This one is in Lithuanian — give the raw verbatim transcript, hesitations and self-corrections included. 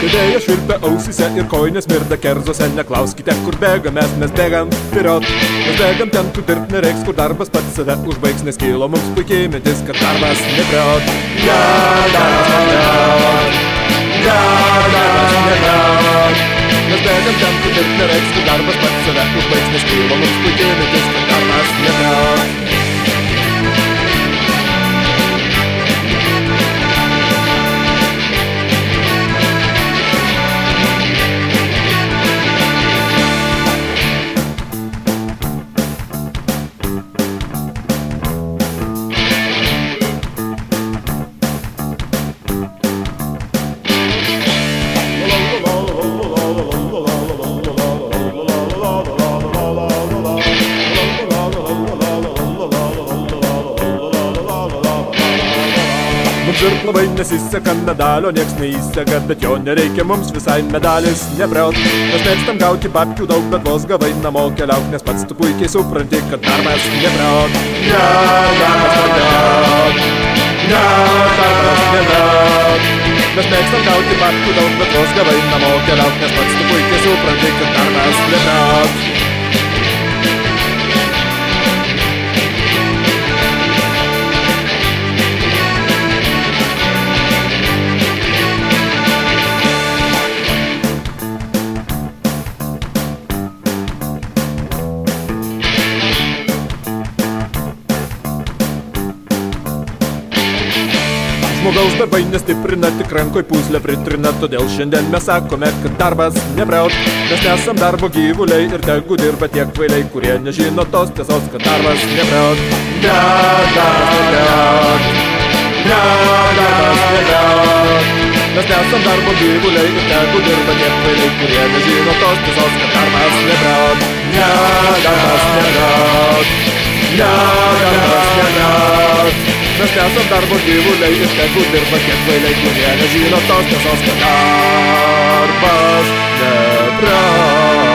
Vėjas švilpia ausyse ir kojinės mirda kerzose. Neklauskite, kur bėga mes, mes bėgam pirot. Mes bėgam ten, kur dirbt nereiks, kur darbas pats save užbaigs. Nes kilo mums puikiai mintis, kad darbas nepriot. Ja, darbas nepriot. Ja, darbas nepriot. Mes bėgam ten, kur dirbt nereiks, kur darbas pats save užbaigs. Nes kilo mums puikiai mintis, kad darbas nepriot. Mums ir labai nesiseka, medalio nieks neįseka, bet jo nereikia mums visai medalis nebriaut. Mes mėgstam gauti babkių daug, bet vos gavai namo keliauk, nes pats tu puikiai supranti, kad darbas nebriaut. Ne, darbas nebriaut. Ne, darbas nebriaut. Mes mėgstam gauti babkių daug, bet vos gavai namo keliauk, nes pats tu puikiai supranti, kad darbas nebriaut. Žmogaus darbai nestiprina, tik rankoj pūslę pritrina, todėl šiandien mes sakome, kad darbas nebriaut. Mes nesam darbo gyvuliai ir tegu dirba tie kvailiai, kurie nežino tos tiesos, kad darbas nebriaut. Ne, darbas nebriaut. Ne, darbas nebriaut. Mes nesam darbo gyvuliai ir tegu dirba tie kvailiai, kurie nežino tos tiesos, kad darbas nebriaut. Ne, darbas nebriaut. Ne, darbas nebriaut. Mes nesam darbo gyvuliai ir tegu dirba tie kvailiai, kurie nežino tos tiesos, kad darbas nebriaut.